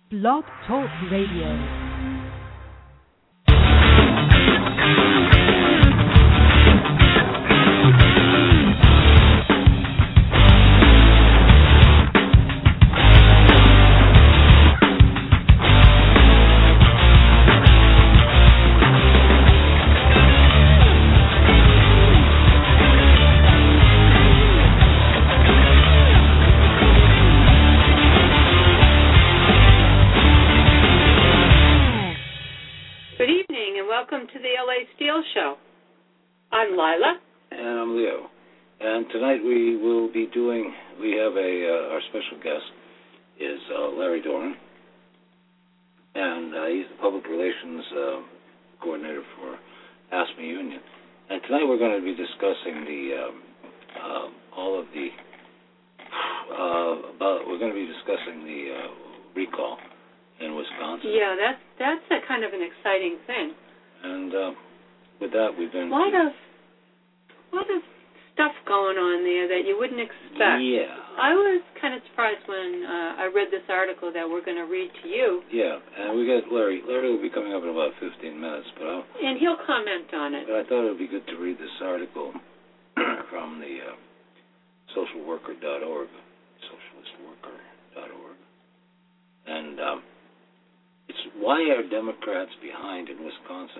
Blog Talk Radio. Welcome to the LA Steel Show. I'm Lila. And I'm Leo. And tonight we have our special guest is Larry Doran. And he's the Public Relations Coordinator for ASME Union. And tonight we're going to be discussing the recall in Wisconsin. Yeah, that's a kind of an exciting thing. And with that, we've been... A lot of stuff going on there that you wouldn't expect. Yeah. I was kind of surprised when I read this article that we're going to read to you. Yeah, and we got Larry. Larry will be coming up in about 15 minutes. And he'll comment on it. But I thought it would be good to read this article from the socialworker.org, socialistworker.org. And... it's why are Democrats behind in Wisconsin?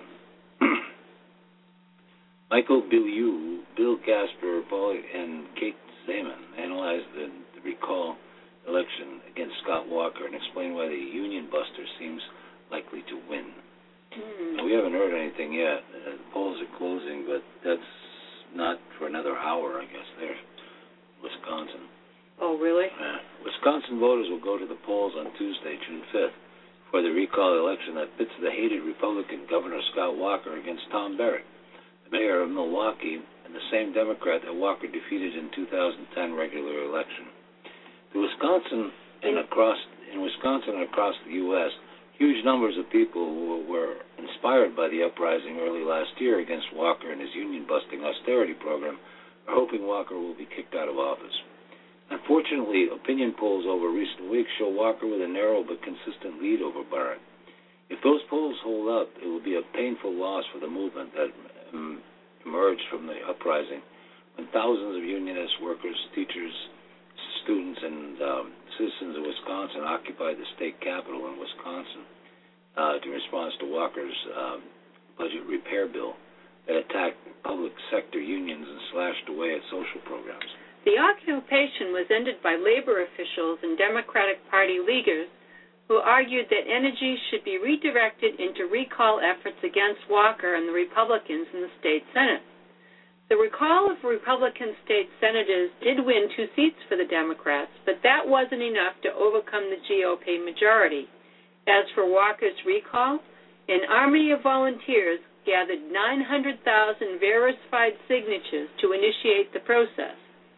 Michael Bilyeu, Bill Casper, and Kate Zaman analyzed the recall election against Scott Walker and explained why the Union Buster seems likely to win. Now, we haven't heard anything yet. The polls are closing, but that's not for another hour, I guess, there, Wisconsin. Oh, really? Wisconsin voters will go to the polls on Tuesday, June 5th. For the recall election that pits the hated Republican Governor Scott Walker against Tom Barrett, the mayor of Milwaukee, and the same Democrat that Walker defeated in 2010 regular election. In Wisconsin and across the U.S., huge numbers of people who were inspired by the uprising early last year against Walker and his union-busting austerity program are hoping Walker will be kicked out of office. Unfortunately, opinion polls over recent weeks show Walker with a narrow but consistent lead over Barrett. If those polls hold up, it will be a painful loss for the movement that emerged from the uprising when thousands of unionist workers, teachers, students, and citizens of Wisconsin occupied the state capitol in Wisconsin in response to Walker's budget repair bill that attacked public sector unions and slashed away at social programs. The occupation was ended by labor officials and Democratic Party leaders who argued that energy should be redirected into recall efforts against Walker and the Republicans in the state Senate. The recall of Republican state senators did win 2 seats for the Democrats, but that wasn't enough to overcome the GOP majority. As for Walker's recall, an army of volunteers gathered 900,000 verified signatures to initiate the process.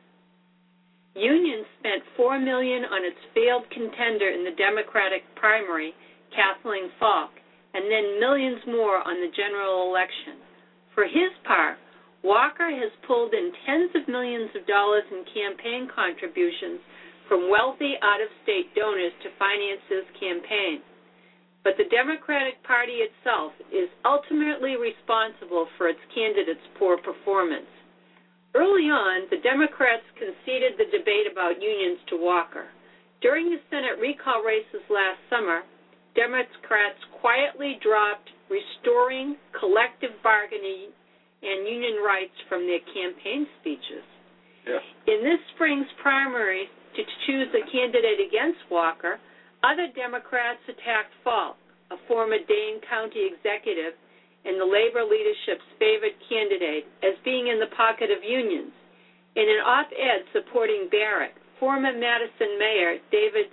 Union spent $4 million on its failed contender in the Democratic primary, Kathleen Falk, and then millions more on the general election. For his part, Walker has pulled in tens of millions of dollars in campaign contributions from wealthy out-of-state donors to finance his campaign. But the Democratic Party itself is ultimately responsible for its candidates' poor performance. Early on, the Democrats conceded the debate about unions to Walker. During the Senate recall races last summer, Democrats quietly dropped restoring collective bargaining and union rights from their campaign speeches. Yeah. In this spring's primary to choose a candidate against Walker, other Democrats attacked Falk, a former Dane County executive, and the labor leadership's favored candidate as being in the pocket of unions. In an op-ed supporting Barrett, former Madison Mayor David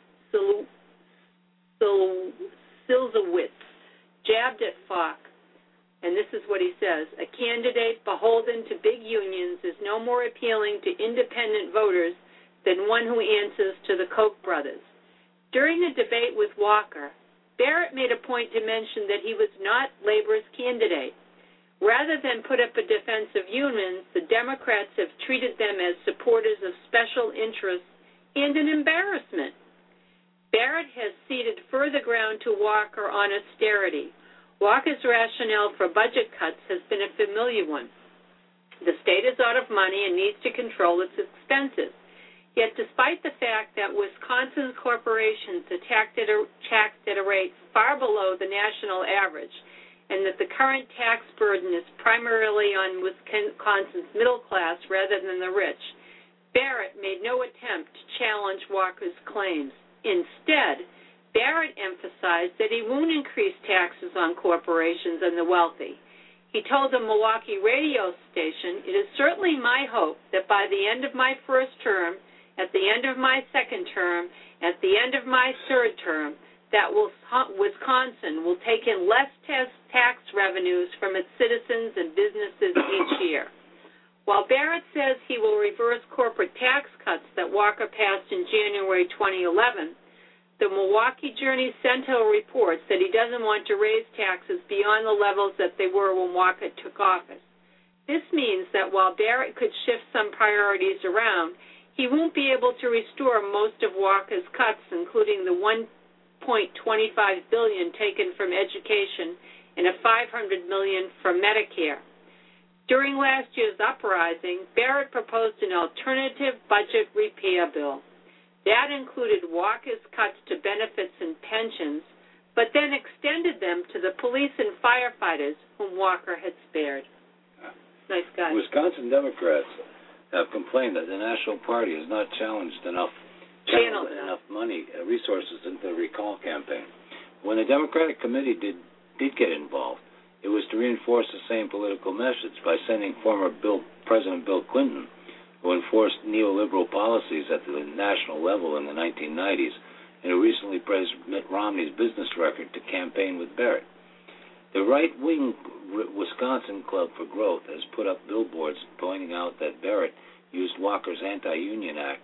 Silzowitz jabbed at Falk, and this is what he says: a candidate beholden to big unions is no more appealing to independent voters than one who answers to the Koch brothers. During a debate with Walker, Barrett made a point to mention that he was not Labor's candidate. Rather than put up a defense of unions, the Democrats have treated them as supporters of special interests and an embarrassment. Barrett has ceded further ground to Walker on austerity. Walker's rationale for budget cuts has been a familiar one. The state is out of money and needs to control its expenses. Yet despite the fact that Wisconsin's corporations are taxed at a rate far below the national average, and that the current tax burden is primarily on Wisconsin's middle class rather than the rich, Barrett made no attempt to challenge Walker's claims. Instead, Barrett emphasized that he won't increase taxes on corporations and the wealthy. He told the Milwaukee radio station, "It is certainly my hope that by the end of my first term, at the end of my second term, at the end of my third term, that Wisconsin will take in less tax revenues from its citizens and businesses each year." While Barrett says he will reverse corporate tax cuts that Walker passed in January 2011, the Milwaukee Journey-Sentinel reports that he doesn't want to raise taxes beyond the levels that they were when Walker took office. This means that while Barrett could shift some priorities around, he won't be able to restore most of Walker's cuts, including the $1.25 billion taken from education and $500 million from Medicare. During last year's uprising, Barrett proposed an alternative budget repair bill. That included Walker's cuts to benefits and pensions, but then extended them to the police and firefighters whom Walker had spared. Nice guy. Wisconsin Democrats have complained that the National Party has not channeled enough resources into the recall campaign. When the Democratic Committee did get involved, it was to reinforce the same political message by sending former President Bill Clinton, who enforced neoliberal policies at the national level in the 1990s, and who recently praised Mitt Romney's business record, to campaign with Barrett. The right-wing Wisconsin Club for Growth has put up billboards pointing out that Barrett used Walker's Anti-Union Act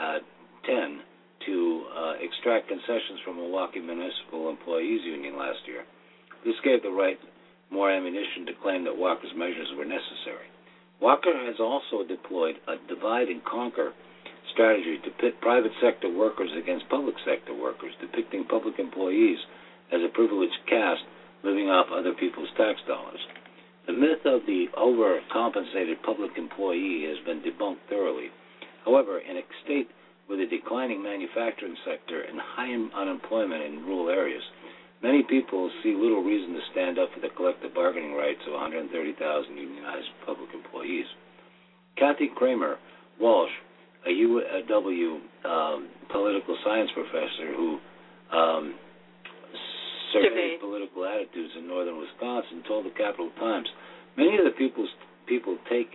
10 to extract concessions from Milwaukee Municipal Employees Union last year. This gave the right more ammunition to claim that Walker's measures were necessary. Walker has also deployed a divide-and-conquer strategy to pit private sector workers against public sector workers, depicting public employees as a privileged caste living off other people's tax dollars. The myth of the overcompensated public employee has been debunked thoroughly. However, in a state with a declining manufacturing sector and high unemployment in rural areas, many people see little reason to stand up for the collective bargaining rights of 130,000 unionized public employees. Kathy Kramer Walsh, a UW political science professor who surveyed political attitudes in northern Wisconsin, told the Capital Times, "Many of the people's take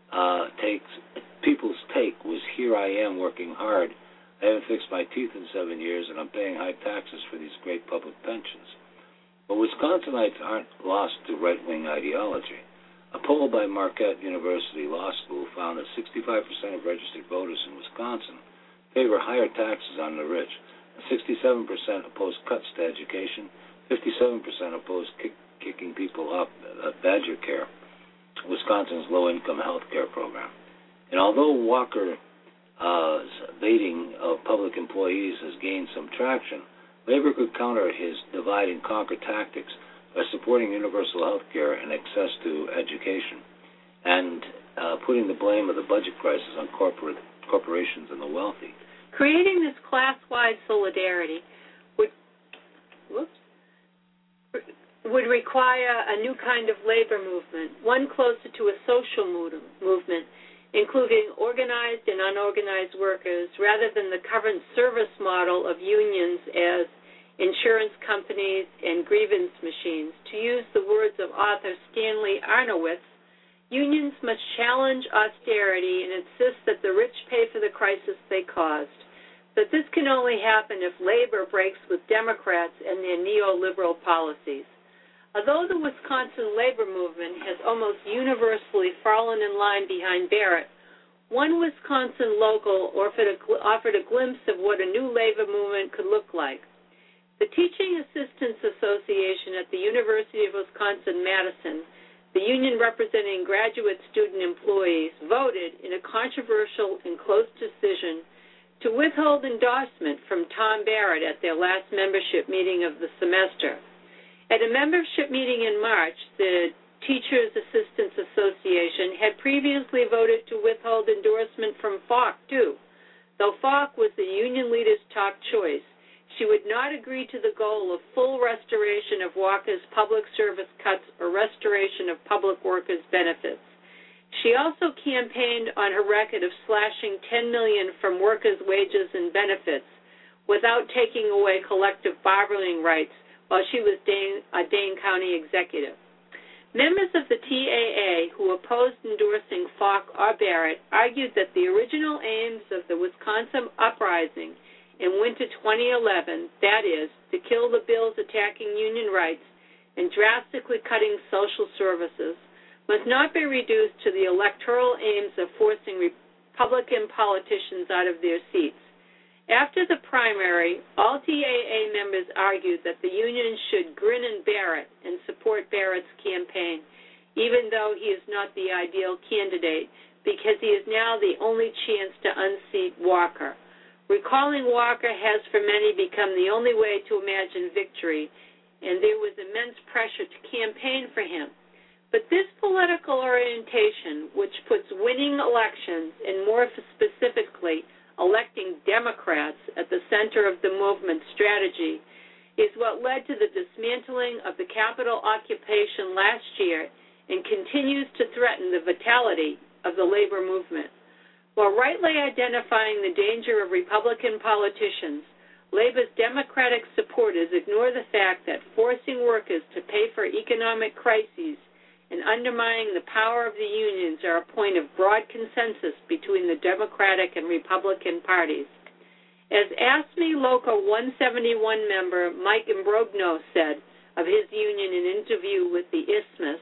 was, here I am working hard. I haven't fixed my teeth in 7 years, and I'm paying high taxes for these great public pensions." But Wisconsinites aren't lost to right-wing ideology. A poll by Marquette University Law School found that 65% of registered voters in Wisconsin favor higher taxes on the rich, and 67% oppose cuts to education, 57% oppose kicking people off Badger Care, Wisconsin's low-income health care program. And although Walker's baiting of public employees has gained some traction, labor could counter his divide-and-conquer tactics by supporting universal health care and access to education, and putting the blame of the budget crisis on corporations and the wealthy. Creating this class-wide solidarity would require a new kind of labor movement, one closer to a social movement, including organized and unorganized workers, rather than the current service model of unions as insurance companies and grievance machines. To use the words of author Stanley Arnowitz, unions must challenge austerity and insist that the rich pay for the crisis they caused. But this can only happen if labor breaks with Democrats and their neoliberal policies. Although the Wisconsin labor movement has almost universally fallen in line behind Barrett, one Wisconsin local offered a glimpse of what a new labor movement could look like. The Teaching Assistants Association at the University of Wisconsin-Madison, the union representing graduate student employees, voted in a controversial and close decision to withhold endorsement from Tom Barrett at their last membership meeting of the semester. At a membership meeting in March, the Teachers Assistants Association had previously voted to withhold endorsement from Falk, too. Though Falk was the union leader's top choice, she would not agree to the goal of full restoration of Walker's public service cuts or restoration of public workers' benefits. She also campaigned on her record of slashing $10 million from workers' wages and benefits without taking away collective bargaining rights while she was a Dane County executive. Members of the TAA who opposed endorsing Falk or Barrett argued that the original aims of the Wisconsin uprising in winter 2011, that is, to kill the bills attacking union rights and drastically cutting social services, must not be reduced to the electoral aims of forcing Republican politicians out of their seats. After the primary, all TAA members argued that the union should grin and bear it and support Barrett's campaign, even though he is not the ideal candidate, because he is now the only chance to unseat Walker. Recalling Walker has for many become the only way to imagine victory, and there was immense pressure to campaign for him. But this political orientation, which puts winning elections, and more specifically electing Democrats at the center of the movement's strategy, is what led to the dismantling of the Capitol occupation last year and continues to threaten the vitality of the labor movement. While rightly identifying the danger of Republican politicians, Labor's Democratic supporters ignore the fact that forcing workers to pay for economic crises and undermining the power of the unions are a point of broad consensus between the Democratic and Republican parties. As AFSCME Local 171 member Mike Imbrogno said of his union in an interview with the Isthmus,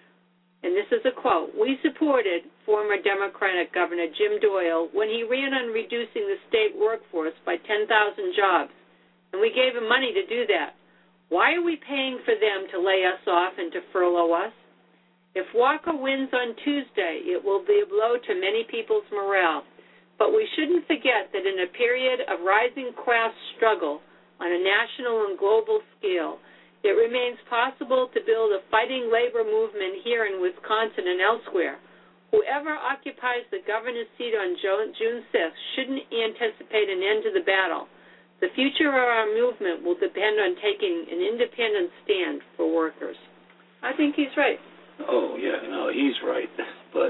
and this is a quote, "We supported former Democratic Governor Jim Doyle when he ran on reducing the state workforce by 10,000 jobs, and we gave him money to do that. Why are we paying for them to lay us off and to furlough us? If Walker wins on Tuesday, it will be a blow to many people's morale. But we shouldn't forget that in a period of rising class struggle on a national and global scale, it remains possible to build a fighting labor movement here in Wisconsin and elsewhere. Whoever occupies the governor's seat on June 6th shouldn't anticipate an end to the battle. The future of our movement will depend on taking an independent stand for workers." I think he's right. Oh yeah, no, he's right. But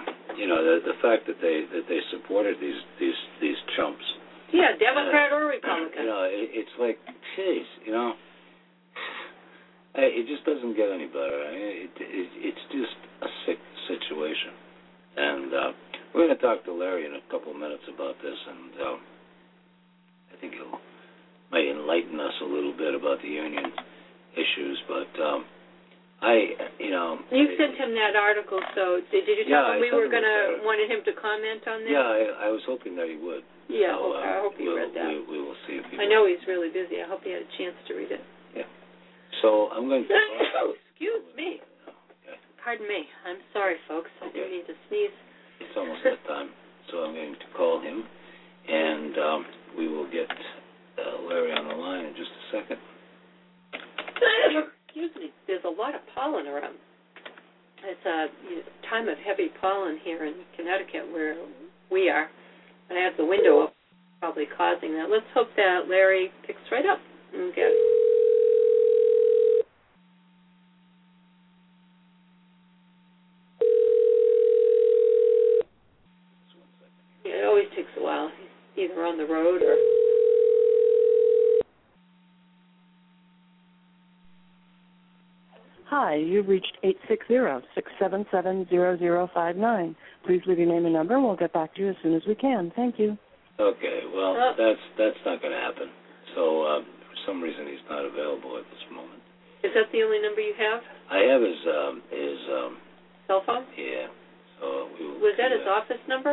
the fact that they supported these chumps. Yeah, Democrat or Republican. It's like, geez, it just doesn't get any better. I mean, it's just a sick situation. And we're going to talk to Larry in a couple of minutes about this, and I think he'll might enlighten us a little bit about the union issues, but. You sent him that article, so did you tell him we were going to wanted him to comment on that? Yeah, I was hoping that he would. Yeah, so, I hope he read that. We will see if he I know he's really busy. I hope he had a chance to read it. Yeah. So I'm going to... Excuse me. Okay. Pardon me. I'm sorry, folks. I do need to sneeze. It's almost that time, so I'm going to call him, and we will get Larry on the line in just a second. Excuse me, there's a lot of pollen around. It's a time of heavy pollen here in Connecticut where we are. And I have the window up, probably causing that. Let's hope that Larry picks right up. Okay. It always takes a while. He's either on the road or... Hi, you've reached 860-677-0059. Please leave your name and number, and we'll get back to you as soon as we can. Thank you. Okay, well, that's not going to happen. So for some reason he's not available at this moment. Is that the only number you have? I have his cell phone? Yeah. So we will. Was that his office number?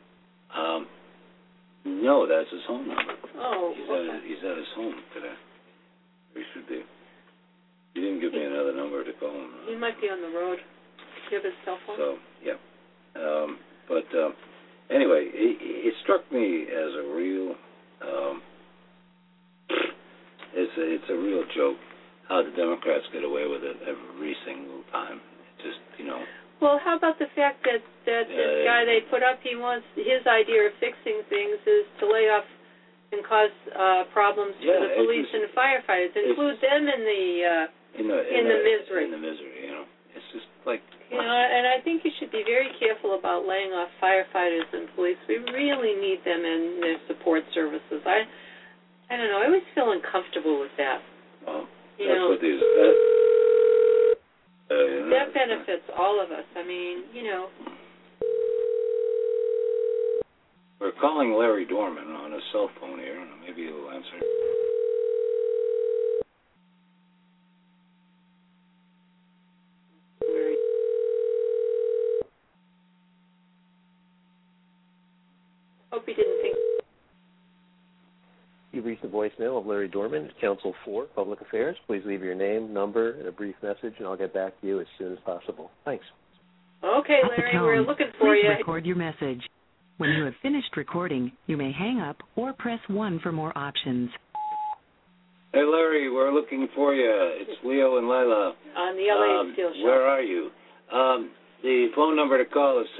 No, that's his home number. Oh, he's at his home today. He should be. He didn't give me another number to call him. He might be on the road. Do you have his cell phone? So, yeah. But anyway, it struck me as a real Democrats get away with it every single time. It just, Well, how about the fact that this guy they put up, his idea of fixing things is to lay off and cause problems to the police and the firefighters. Include them in the misery. In the misery, It's just like... and I think you should be very careful about laying off firefighters and police. We really need them in their support services. I don't know. I always feel uncomfortable with that. Well, that's what these... that benefits all of us. I mean, We're calling Larry Dorman on his cell phone here. Maybe he'll answer. Hope he didn't think. You've reached the voicemail of Larry Dorman, Counsel for Public Affairs. Please leave your name, number, and a brief message, and I'll get back to you as soon as possible. Thanks. Okay, Larry, we're looking for you. Please record your message. When you have finished recording, you may hang up or press 1 for more options. Hey, Larry, we're looking for you. It's Leo and Lila. On the LA Steel Show. Where are you? The phone number to call is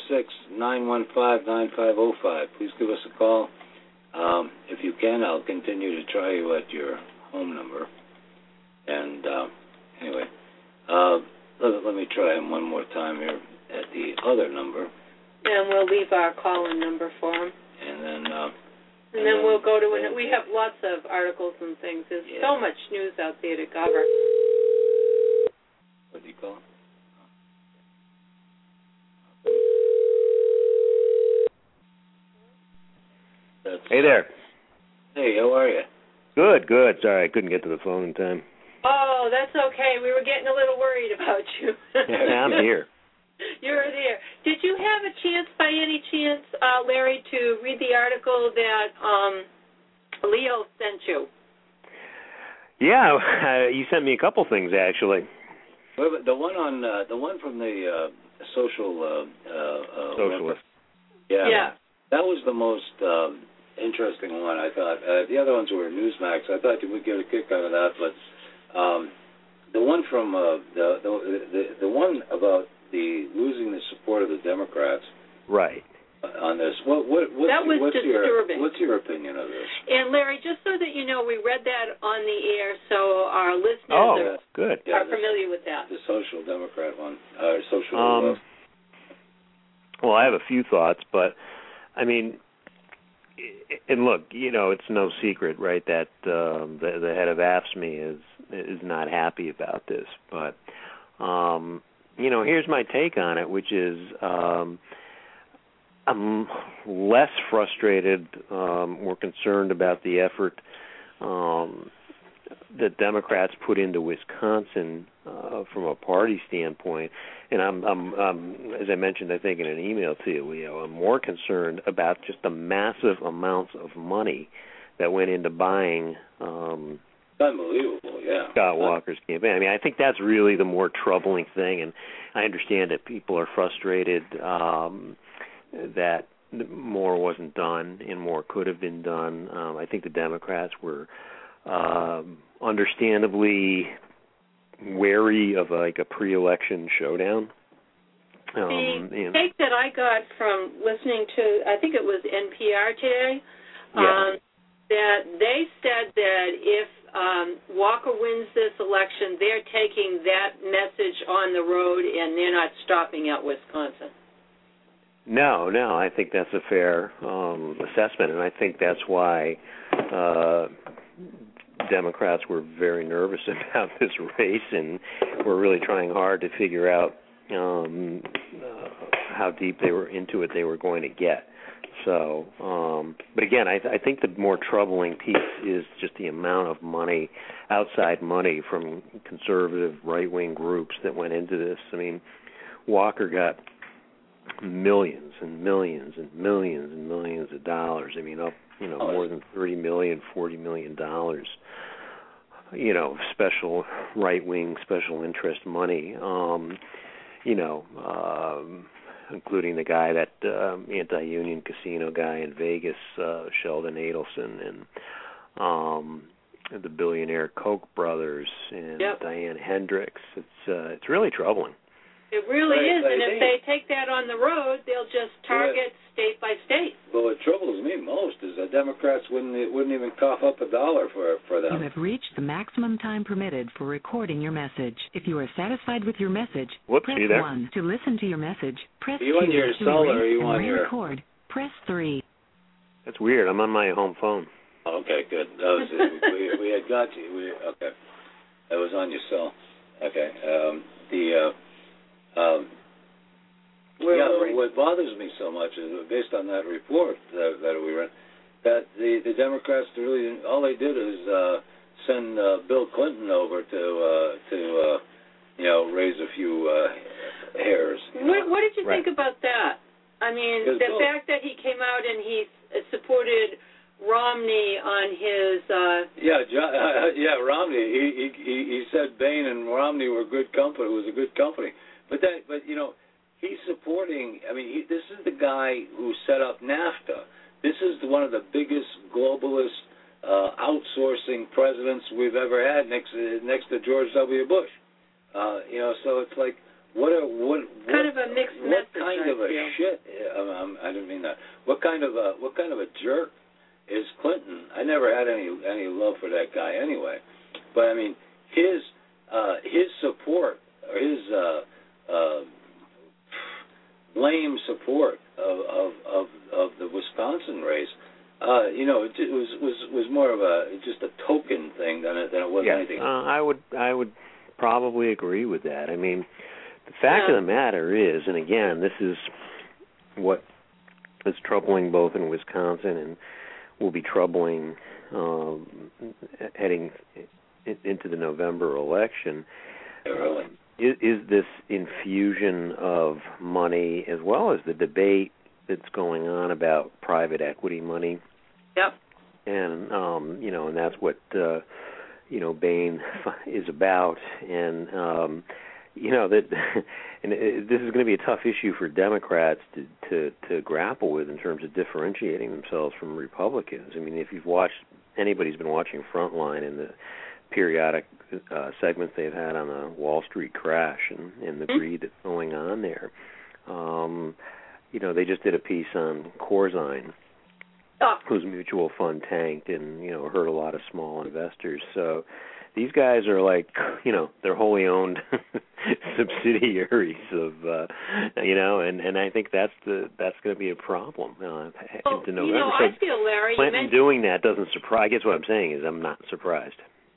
646-915-9505. Please give us a call. If you can, I'll continue to try you at your home number. And anyway, let me try him one more time here at the other number. And we'll leave our call-in number for him. And then we'll go to it. We have lots of articles and things. There's so much news out there to cover. What do you call him? Hey there. Hey, how are you? Good. Sorry, I couldn't get to the phone in time. Oh, that's okay. We were getting a little worried about you. Yeah, I'm here. You're there. Did you have a chance, by any chance, Larry, to read the article that Leo sent you? Yeah, you sent me a couple things actually. Well, the one from the social socialist. Yeah. That was the most interesting one, I thought. The other ones were Newsmax. I thought you would get a kick out of that, but the one from the one about the losing the support of the Democrats. Right. On this, what's disturbing. What's your opinion of this? And Larry, just so that you know, we read that on the air, so our listeners are familiar with that. The Social Democrat one, social. Well, I have a few thoughts, but I mean, and look, it's no secret, right, that the head of AFSCME is not happy about this, but here's my take on it, which is. I'm less frustrated or concerned about the effort that Democrats put into Wisconsin from a party standpoint, and I'm as I mentioned, I think in an email to you, Leo, I'm more concerned about just the massive amounts of money that went into buying. Unbelievable, yeah. Scott Walker's campaign. I mean, I think that's really the more troubling thing, and I understand that people are frustrated. That more wasn't done and more could have been done. I think the Democrats were understandably wary of a pre-election showdown. The take that I got from listening to, I think it was NPR today, that they said that if Walker wins this election, they're taking that message on the road and they're not stopping at Wisconsin. No, I think that's a fair assessment, and I think that's why Democrats were very nervous about this race and were really trying hard to figure out how deep they were into it they were going to get. So, but again, I think the more troubling piece is just the amount of money, outside money from conservative right-wing groups that went into this. I mean, Walker got millions and millions and millions and millions of dollars. I mean, up more than $30 million, $40 million. Special right-wing, special interest money. Including the guy, that anti-union casino guy in Vegas, Sheldon Adelson, and the billionaire Koch brothers and Yep. Diane Hendricks. It's really troubling. It really Right, is, and if they take that on the road, they'll just target state by state. Well, what troubles me most is that Democrats wouldn't even cough up $1 for them. You have reached the maximum time permitted for recording your message. If you are satisfied with your message, Whoops, press you there? 1. To listen to your message, press Are you 2. on your to cell or erase are you and on your... re-record, press 3. That's weird. I'm on my home phone. Okay, good. That was it. we had got you. Okay, that was on your cell. Okay. What bothers me so much is, based on that report that we read, that the Democrats really all they did is send Bill Clinton over to raise a few hairs. What did you think about that? I mean, the fact that he came out and he supported Romney on his Romney. He said Bain and Romney were good company. It was a good company, but he's supporting. I mean, this is the guy who set up NAFTA. This is one of the biggest globalist outsourcing presidents we've ever had, next to George W. Bush. So it's like what kind of a mixed message. What kind of a shit? I didn't mean that. What kind of a jerk is Clinton? I never had any love for that guy anyway. But I mean, his support or his lame support of the Wisconsin race, it was more of just a token thing than it was anything. I would probably agree with that. I mean, the fact of the matter is, and again, this is what is troubling both in Wisconsin and will be troubling heading into the November election. Really? Is this infusion of money, as well as the debate that's going on about private equity money. Yep. And and that's what Bain is about, and that, and this is going to be a tough issue for Democrats to grapple with in terms of differentiating themselves from Republicans. I mean, if anybody's been watching Frontline and the periodic segments they've had on the Wall Street crash and the greed that's going on there. They just did a piece on Corzine, whose mutual fund tanked and, hurt a lot of small investors. So these guys are like, they're wholly owned subsidiaries of, and I think that's going to be a problem into November. I feel, Larry, Clinton doing that doesn't surprise. I guess what I'm saying is I'm not surprised.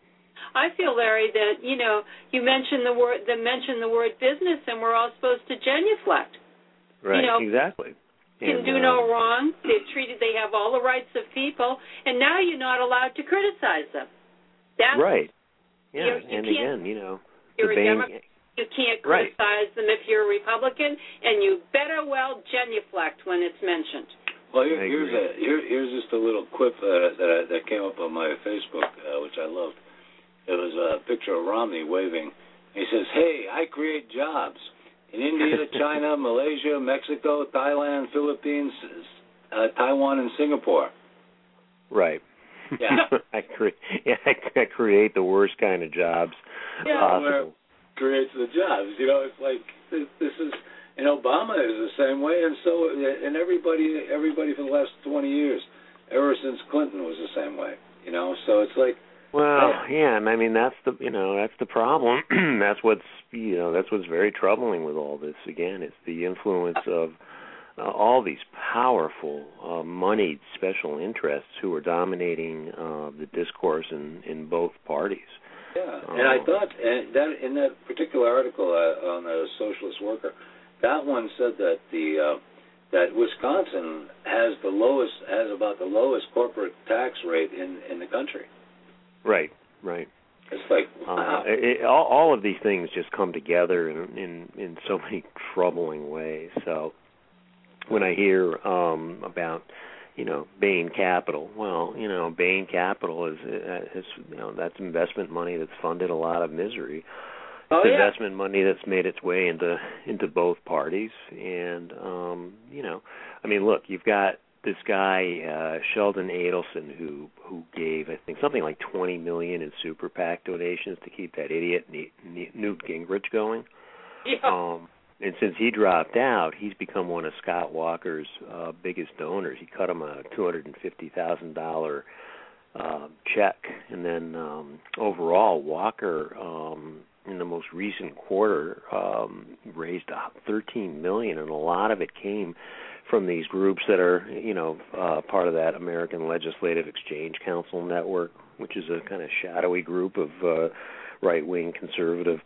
I feel, Larry, that you mentioned the word business, and we're all supposed to genuflect. Right, exactly. Can do no wrong. They have all the rights of people, and now you're not allowed to criticize them. Right. Yeah, and again, you're a Democrat. You can't criticize them if you're a Republican, and you better well genuflect when it's mentioned. Well, here's just a little quip that came up on my Facebook, which I loved. It was a picture of Romney waving. He says, "Hey, I create jobs in India, China, Malaysia, Mexico, Thailand, Philippines, Taiwan, and Singapore." Right. Yeah. I create the worst kind of jobs possible. Creates the jobs. It's like this is, and Obama is the same way, and so and everybody for the last 20 years, ever since Clinton was the same way. So it's like. Well, yeah, and I mean that's the problem. that's what's very troubling with all this. Again, it's the influence of all these powerful, moneyed special interests who are dominating the discourse in both parties. Yeah, and I thought that in that particular article on the Socialist Worker, that one said that that Wisconsin has about the lowest corporate tax rate in the country. Right. It's like wow. All of these things just come together in so many troubling ways. So when I hear about Bain Capital, well, Bain Capital is that's investment money that's funded a lot of misery. It's investment money that's made its way into both parties, and I mean, look, you've got this guy Sheldon Adelson who gave, I think, something like $20 million in super PAC donations to keep that idiot Newt Gingrich going. Yeah. And since he dropped out, he's become one of Scott Walker's biggest donors. He cut him a $250,000 check, and then overall, Walker in the most recent quarter raised $13 million, and a lot of it came from these groups that are, part of that American Legislative Exchange Council network, which is a kind of shadowy group of right-wing conservative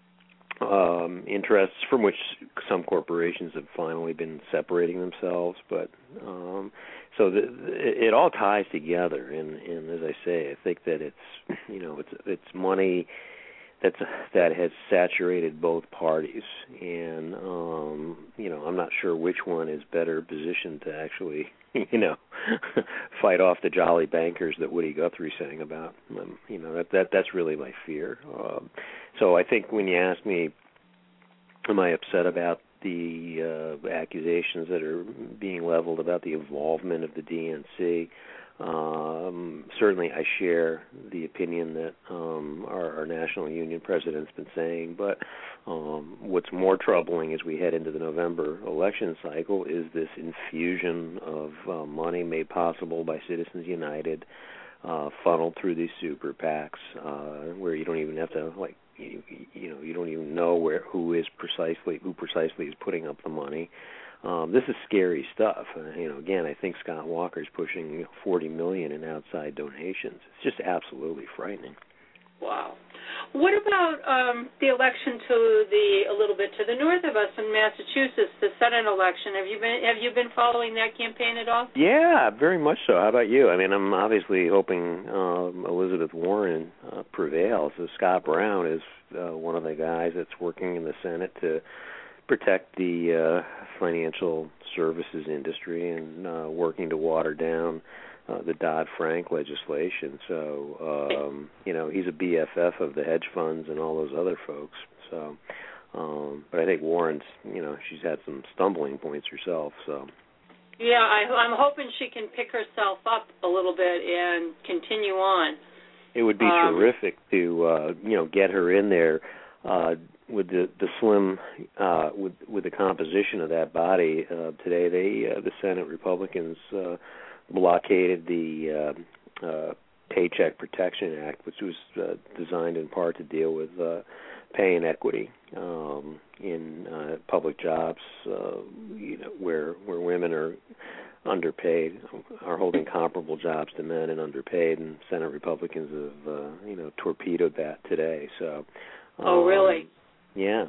interests from which some corporations have finally been separating themselves. But so it all ties together, and as I say, I think that it's money that has saturated both parties, and I'm not sure which one is better positioned to actually fight off the jolly bankers that Woody Guthrie sang about. That's really my fear. So I think when you ask me, am I upset about the accusations that are being leveled about the involvement of the DNC? Certainly I share the opinion that our National Union president's been saying, but what's more troubling as we head into the November election cycle is this infusion of money made possible by Citizens United, funneled through these super PACs, where you don't even have to, you don't even know who precisely is putting up the money. This is scary stuff. Again, I think Scott Walker's pushing $40 million in outside donations. It's just absolutely frightening. Wow. What about the election a little bit to the north of us in Massachusetts, the Senate election? Have you been following that campaign at all? Yeah, very much so. How about you? I mean, I'm obviously hoping Elizabeth Warren prevails. Scott Brown is one of the guys that's working in the Senate to protect the financial services industry and working to water down the Dodd-Frank legislation. So, he's a BFF of the hedge funds and all those other folks. So, but I think Warren's, she's had some stumbling points herself. So, yeah, I'm hoping she can pick herself up a little bit and continue on. It would be terrific to, get her in there. With the slim, with the composition of that body today, the Senate Republicans blockaded the Paycheck Protection Act, which was designed in part to deal with pay inequity in public jobs, where women are underpaid, are holding comparable jobs to men and underpaid, and Senate Republicans have torpedoed that today. So. Oh, really? Yeah.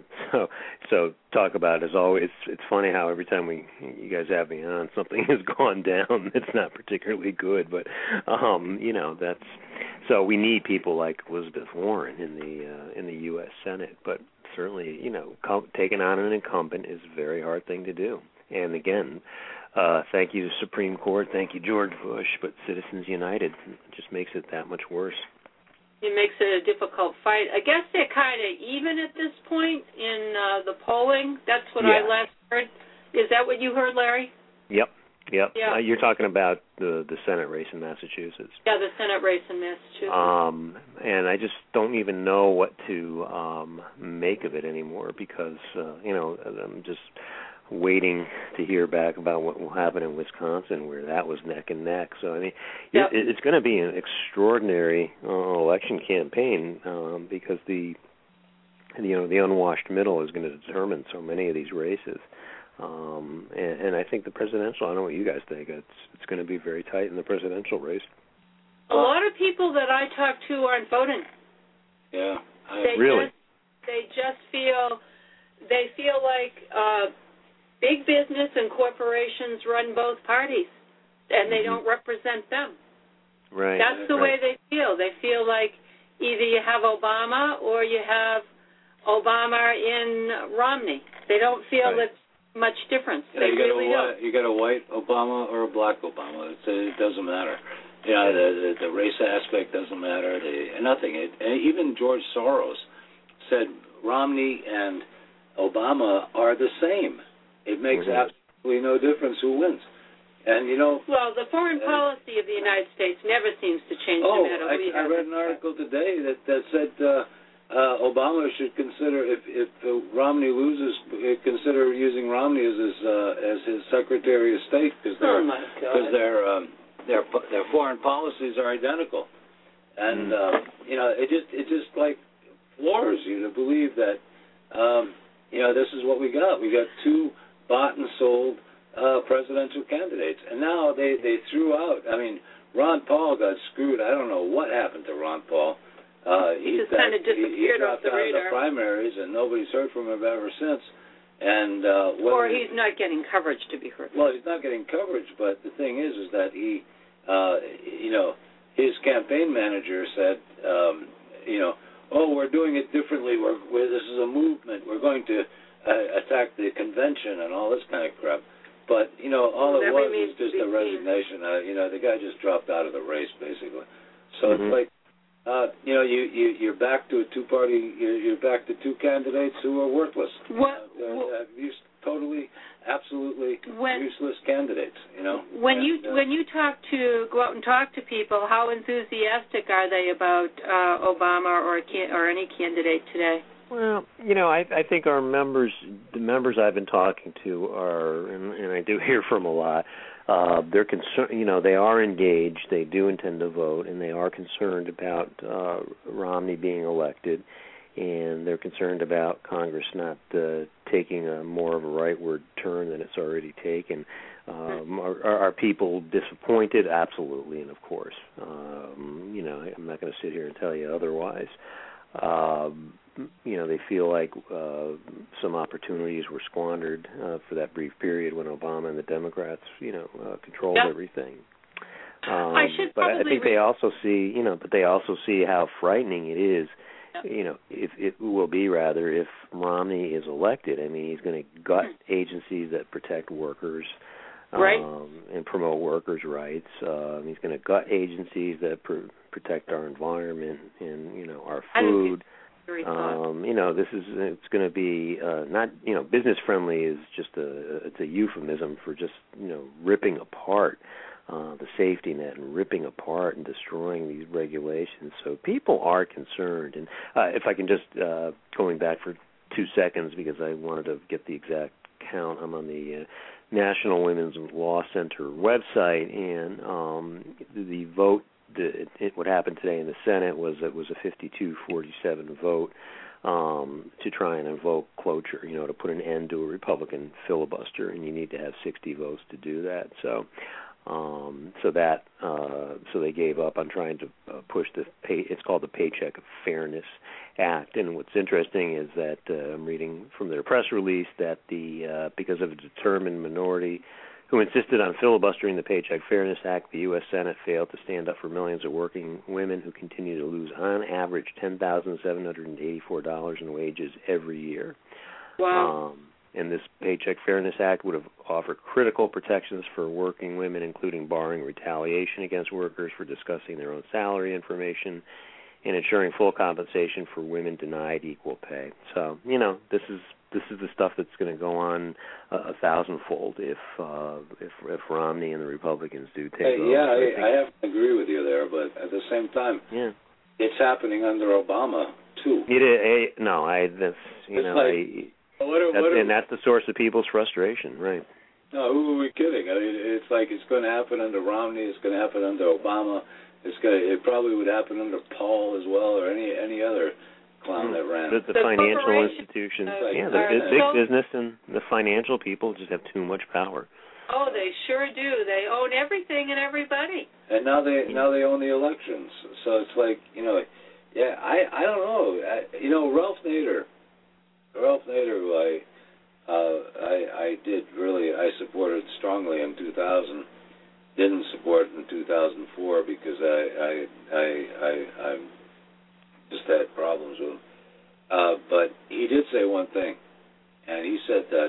So talk about it, as always. It's funny how every time you guys have me on, something has gone down. It's not particularly good, but that's so we need people like Elizabeth Warren in the U.S. Senate. But certainly, taking on an incumbent is a very hard thing to do. And again, thank you to Supreme Court, thank you George Bush, but Citizens United just makes it that much worse. It makes it a difficult fight. I guess they're kind of even at this point in the polling. That's what I last heard. Is that what you heard, Larry? Yep. Yeah. You're talking about the Senate race in Massachusetts. Yeah, the Senate race in Massachusetts. And I just don't even know what to make of it anymore because, I'm just waiting to hear back about what will happen in Wisconsin, where that was neck and neck. So I mean, it's going to be an extraordinary election campaign because the unwashed middle is going to determine so many of these races. And I think the presidential, I don't know what you guys think, it's going to be very tight in the presidential race. A lot of people that I talk to aren't voting. Yeah. They just feel like big business and corporations run both parties, and they don't represent them. Right. That's the way they feel. They feel like either you have Obama or you have Obama in Romney. They don't feel it's much difference. Yeah, you got a white Obama or a black Obama. It doesn't matter. The race aspect doesn't matter. Nothing. Even George Soros said Romney and Obama are the same. It makes absolutely no difference who wins. And well, the foreign policy of the United States never seems to change no matter who you have. I read an article today that said Obama should consider, if Romney loses, consider using Romney as his Secretary of State because their foreign policies are identical, and it just like floors you to believe that this is what we got. We got two bought and sold presidential candidates, and now they threw out. I mean, Ron Paul got screwed. I don't know what happened to Ron Paul. He just kind of disappeared off the radar. The primaries, and nobody's heard from him ever since. And or he's not getting coverage, to be heard. Well, he's not getting coverage, but the thing is that he, his campaign manager said, we're doing it differently. This is a movement. We're going to attack the convention and all this kind of crap. But all it was just a resignation. The guy just dropped out of the race, basically. So it's like. You're back to a two-party. You're back to two candidates who are worthless. Totally, absolutely useless candidates. When you go out and talk to people, how enthusiastic are they about Obama or any candidate today? Well, I think the members I've been talking to are, and I do hear from a lot. They're concerned. They are engaged. They do intend to vote, and they are concerned about Romney being elected, and they're concerned about Congress not taking a more of a rightward turn than it's already taken. Are people disappointed? Absolutely, and of course. I'm not going to sit here and tell you otherwise. They feel like some opportunities were squandered for that brief period when Obama and the Democrats, controlled everything. But I think they also see, how frightening it is. If it will be rather if Romney is elected. I mean, he's going to gut agencies that protect workers. And promote workers' rights. He's going to gut agencies that protect our environment and our food. It's going to be not business friendly is just it's a euphemism for just ripping apart the safety net and ripping apart and destroying these regulations. So people are concerned, and if I can just going back for 2 seconds because I wanted to get the exact count. I'm on the National Women's Law Center website, and the vote. What happened today in the Senate was it was a 52-47 vote to try and invoke cloture, to put an end to a Republican filibuster, and you need to have 60 votes to do that. So they gave up on trying to push it's called the Paycheck Fairness Act. And what's interesting is that I'm reading from their press release that because of a determined minority who insisted on filibustering the Paycheck Fairness Act, the U.S. Senate failed to stand up for millions of working women who continue to lose, on average, $10,784 in wages every year. Wow. And this Paycheck Fairness Act would have offered critical protections for working women, including barring retaliation against workers for discussing their own salary information and ensuring full compensation for women denied equal pay. So, this is the stuff that's going to go on a thousandfold if Romney and the Republicans do take over. I have to agree with you there, but at the same time, it's happening under Obama too. It is. And that's the source of people's frustration, right? No, who are we kidding? I mean, it's like it's going to happen under Romney. It's going to happen under Obama. It probably would happen under Paul as well, or any other clown that ran. The financial institutions, the big business and the financial people just have too much power. Oh, they sure do. They own everything and everybody. And now they own the elections. So it's like I don't know. Ralph Nader, who I supported strongly in 2000. Didn't support in 2004 because I just had problems with him. But he did say one thing, and he said that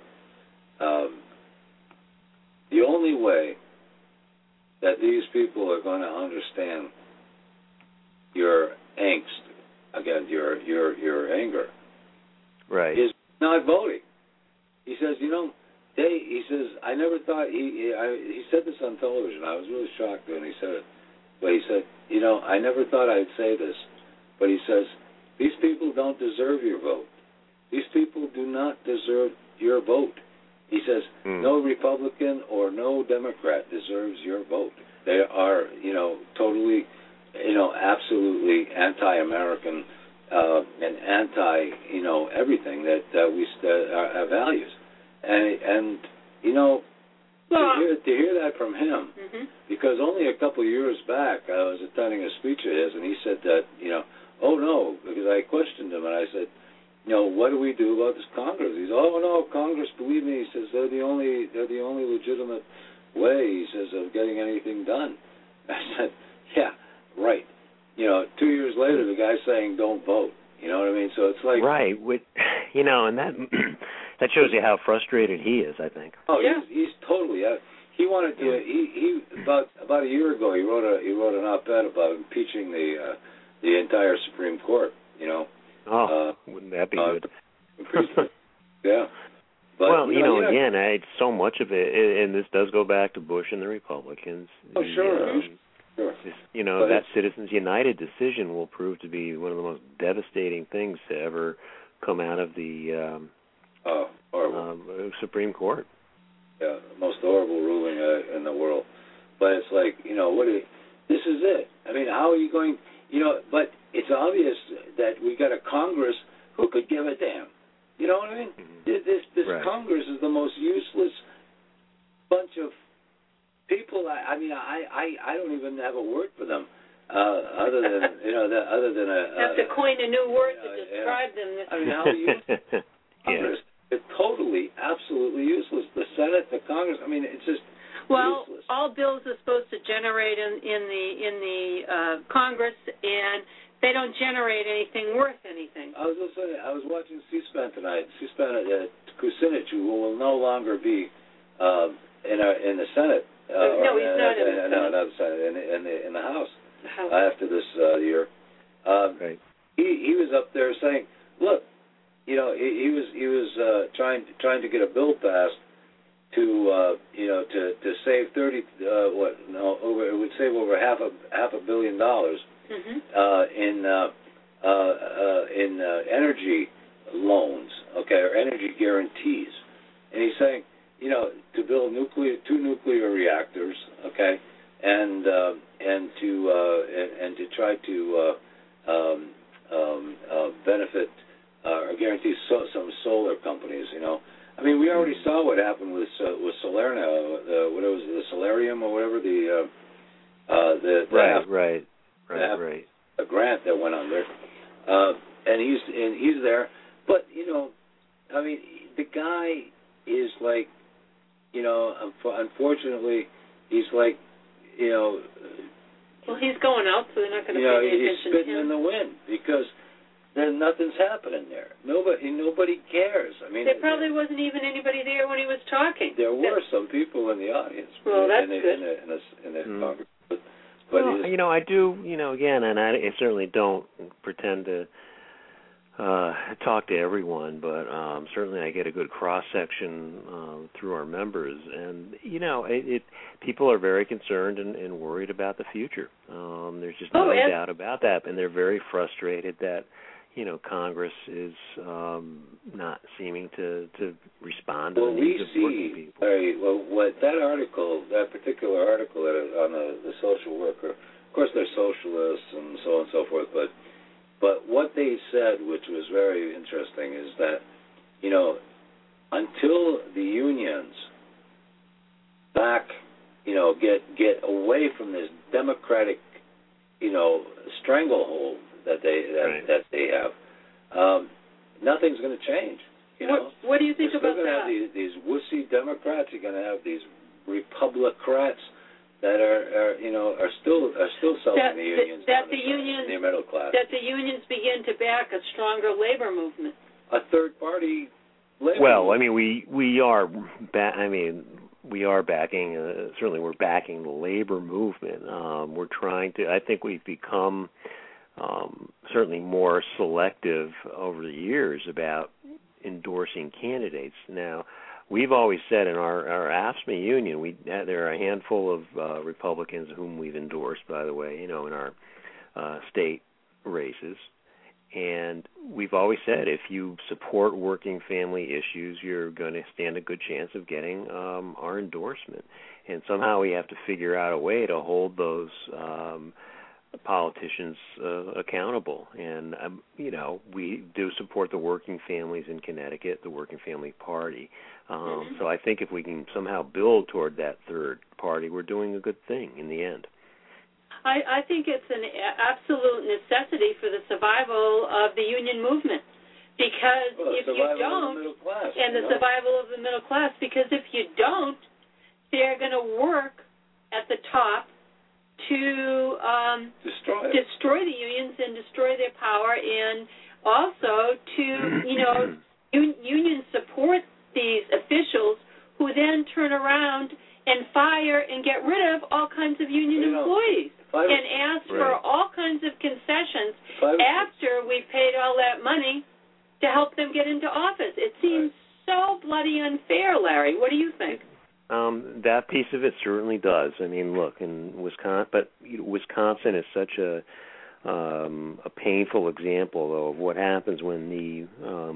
the only way that these people are going to understand your angst, again, your anger, right, is not voting. He says, he says, I never thought, he said this on television. I was really shocked when he said it. But he said, I never thought I'd say this. But he says, these people don't deserve your vote. These people do not deserve your vote. He says, no Republican or no Democrat deserves your vote. They are, totally, absolutely anti-American and anti, everything that we our values. And to hear that from him, because only a couple of years back I was attending a speech of his, and he said that, oh no, because I questioned him and I said, what do we do about this Congress? He says, oh no, Congress, believe me, he says they're the only legitimate way, he says, of getting anything done. I said, yeah, right. 2 years later, the guy's saying don't vote. You know what I mean? So it's like right, and that that shows you how frustrated he is, I think. Oh, yeah. He's totally. He wanted to. He about a year ago, he wrote an op-ed about impeaching the entire Supreme Court. Wouldn't that be good? Yeah. But, well, again, so much of it, and this does go back to Bush and the Republicans. Oh, sure. Sure. That Citizens United decision will prove to be one of the most devastating things to ever come out of the Supreme Court. Yeah, the most horrible ruling in the world. But it's like, this is it. I mean, how are you going, but it's obvious that we got a Congress who could give a damn. You know what I mean? This right. Congress is the most useless bunch of people. I don't even have a word for them, other than other than have to coin a new word to describe them. I mean, how useless Congress? It's totally, absolutely useless. The Senate, the Congress. I mean, it's just useless. All bills are supposed to generate in the Congress, and they don't generate anything worth anything. I was watching C-SPAN tonight. C-SPAN Kucinich, who will no longer be in the Senate. No, he's not in the Senate. No, not the Senate. In the House. After this year. Right. He was up there saying, look, he was trying to get a bill passed to save it would save over half a billion dollars in energy loans, or energy guarantees, and he's saying, to build two nuclear reactors, and to try to benefit or guarantee some solar companies. I mean, we already saw what happened with Salerno, what was it, the Solarium or whatever right. A grant that went under, and he's there, but I mean, the guy is like, unfortunately, he's like, well, he's going out, so they're not going to pay any attention to him. He's spitting in the wind because nothing's happening there. Nobody cares. I mean, there probably wasn't even anybody there when he was talking. There were some people in the audience. Well, that's good. In the Congress. Well, I do, again, and I certainly don't pretend to talk to everyone, but certainly I get a good cross-section through our members. And, people are very concerned and worried about the future. There's just no doubt about that. And they're very frustrated that, Congress is not seeming to respond to the needs of working people. What that particular article on the social worker, of course they're socialists and so on and so forth, but what they said, which was very interesting, is that, until the unions get away from this democratic, stranglehold that they have, nothing's going to change. What do you think about that? You're going to have these wussy Democrats. You're going to have these Republicrats that are still selling the unions. The middle class. That the unions begin to back a stronger labor movement. A third party labor. Well, movement. I mean, we are. We are backing. Certainly, we're backing the labor movement. We're trying to. I think we've become certainly more selective over the years about endorsing candidates. Now, we've always said in our AFSCME union, there are a handful of Republicans whom we've endorsed, by the way, in our state races. And we've always said if you support working family issues, you're going to stand a good chance of getting our endorsement. And somehow we have to figure out a way to hold those politicians accountable. And, we do support the working families in Connecticut, the Working Family Party. So I think if we can somehow build toward that third party, we're doing a good thing in the end. I think it's an absolute necessity for the survival of the union movement, because if you don't, and the survival of the middle class, because if you don't, they're going to work at the top to destroy the unions and destroy their power, and also to, unions support these officials who then turn around and fire and get rid of all kinds of union employees and ask for all kinds of concessions after we've paid all that money to help them get into office. It seems so bloody unfair, Larry. What do you think? That piece of it certainly does. I mean, look, in Wisconsin is such a painful example, though, of what happens when the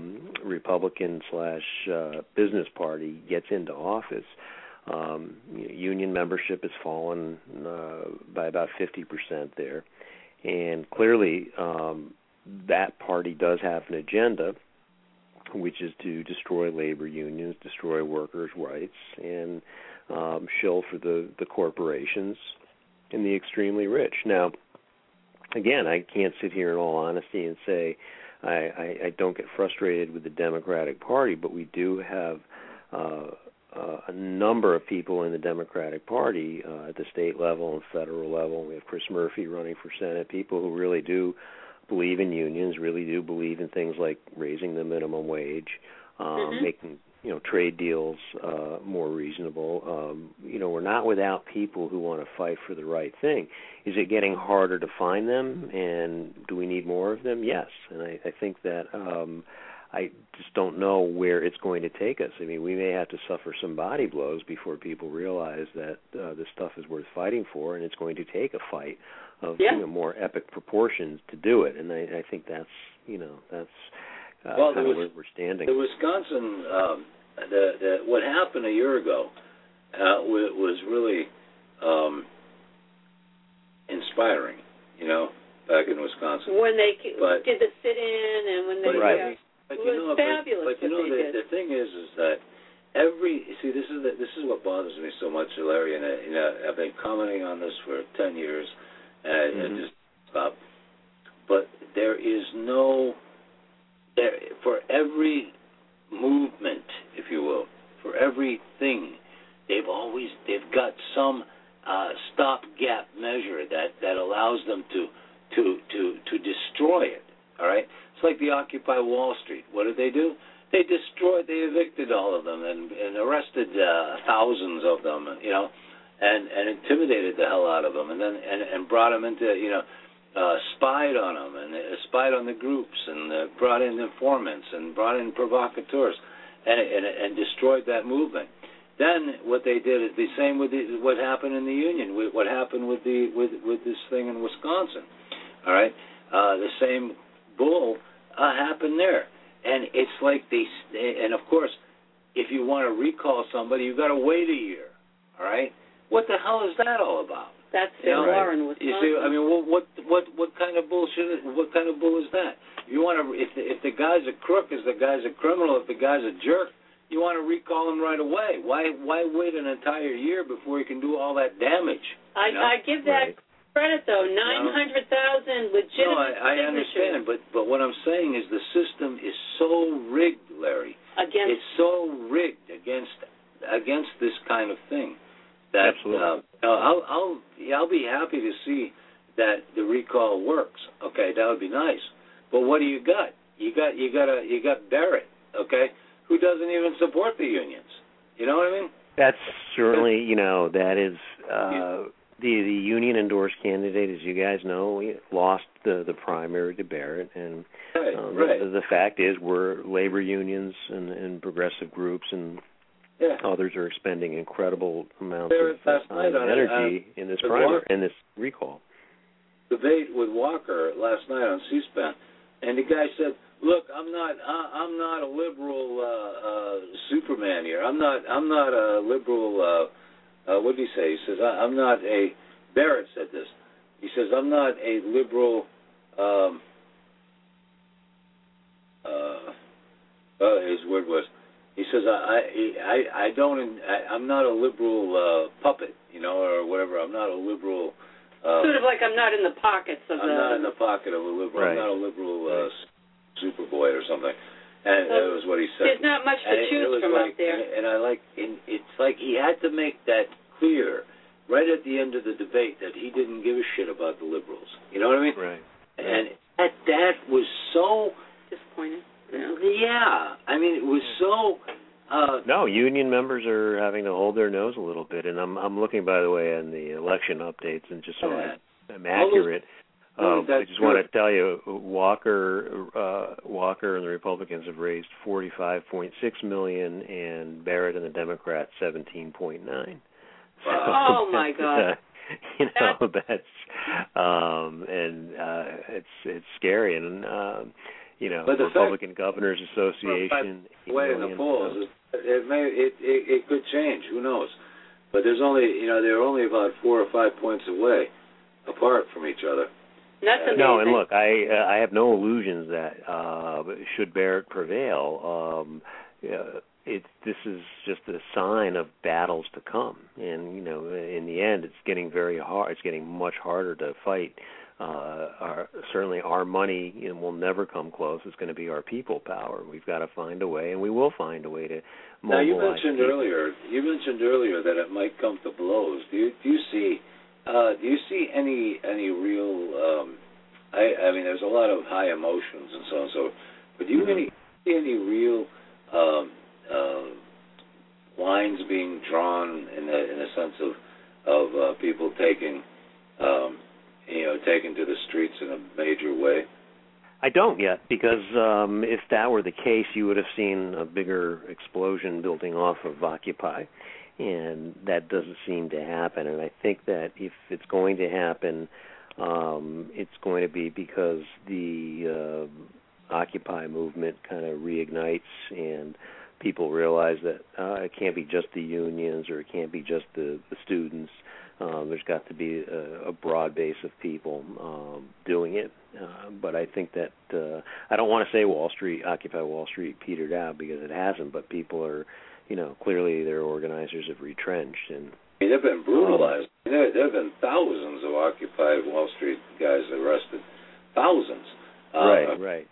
Republican/business party gets into office. Union membership has fallen by about 50% there, and clearly that party does have an agenda, which is to destroy labor unions, destroy workers' rights, and shill for the corporations and the extremely rich. Now, again, I can't sit here in all honesty and say I don't get frustrated with the Democratic Party, but we do have a number of people in the Democratic Party at the state level and federal level. We have Chris Murphy running for Senate, people who really do believe in unions, really do believe in things like raising the minimum wage, making trade deals more reasonable. We're not without people who want to fight for the right thing. Is it getting harder to find them, and do we need more of them? Yes, and I think that I just don't know where it's going to take us. I mean, we may have to suffer some body blows before people realize that this stuff is worth fighting for, and it's going to take a fight of more epic proportions to do it. And I think that's kind of where we're standing. The Wisconsin, what happened a year ago was really inspiring, back in Wisconsin. When they did the sit-in and when they... It was fabulous. But the thing is that this is what bothers me so much, Larry, and I've been commenting on this for 10 years, and it just stopped. But there is for every movement, if you will, for everything, they've got some stopgap measure that allows them to destroy it. All right. It's like the Occupy Wall Street. What did they do? They evicted all of them and arrested thousands of them, and intimidated the hell out of them, and then and brought them into, spied on them and spied on the groups, and brought in informants and brought in provocateurs, and destroyed that movement. Then what they did is the same with what happened in the union, what happened with this thing in Wisconsin. All right, the same bull happened there, and it's like and of course, if you want to recall somebody, you've got to wait a year. All right, what the hell is that all about? That's Warren, Wisconsin. You see, I mean, what kind of bullshit? What kind of bull is that? You want to, if the guy's a crook, if the guy's a criminal, if the guy's a jerk, you want to recall him right away. Why wait an entire year before you can do all that damage? I give that credit, though. 900,000 legitimate I understand, but what I'm saying is the system is so rigged, Larry. It's so rigged against this kind of thing that I'll be happy to see that the recall works. Okay, that would be nice. But what do you got? You got Barrett. Okay, who doesn't even support the unions. You know what I mean? That's certainly that is. The union-endorsed candidate, as you guys know, lost the primary to Barrett, and the fact is we're labor unions and progressive groups and Yeah. Others are expending incredible amounts Last of night on energy in this primary, in this recall. Debate with Walker last night on C-SPAN, and the guy said, "Look, I'm not a liberal Superman here. I'm not a liberal. What did he say? He says I'm not a." Barrett said this. He says I'm not a liberal. His word was. He says I'm not a liberal puppet, or whatever. I'm not a liberal. Sort of like I'm not in the pockets of I'm not in the pocket of a liberal. Right. I'm not a liberal superboy or something. And that was what he said. There's not much to choose from up there. And it's like he had to make that clear right at the end of the debate that he didn't give a shit about the liberals. You know what I mean? Right. And that was so disappointing. Yeah. I mean, it was so. No, union members are having to hold their nose a little bit, and I'm looking, by the way, on the election updates, and just so I'm accurate. I just want to tell you, Walker and the Republicans have raised $45.6 million, and Barrett and the Democrats $17.9. Oh my God! It's scary, and but the Republican Governors Association way in the polls. It could change. Who knows? But they're only about 4 or 5 points away, apart from each other. That's amazing. No, and look, I have no illusions that should Barrett prevail, this is just a sign of battles to come. And in the end, it's getting very hard. It's getting much harder to fight. Certainly, our money will never come close. It's going to be our people power. We've got to find a way, and we will find a way to mobilize. Now, you mentioned people. earlier that it might come to blows. Do you see any real? I mean, there's a lot of high emotions and so on and so. But do you see any real lines being drawn in the sense of people taking to the streets in a major way? I don't yet, because if that were the case, you would have seen a bigger explosion building off of Occupy, and that doesn't seem to happen. And I think that if it's going to happen, it's going to be because the Occupy movement kind of reignites and people realize that it can't be just the unions or it can't be just the students. There's got to be a broad base of people doing it. But I think that I don't want to say Occupy Wall Street petered out, because it hasn't, but people are, clearly their organizers have retrenched. And they've been brutalized. There have been thousands of Occupy Wall Street guys arrested. Thousands. Right.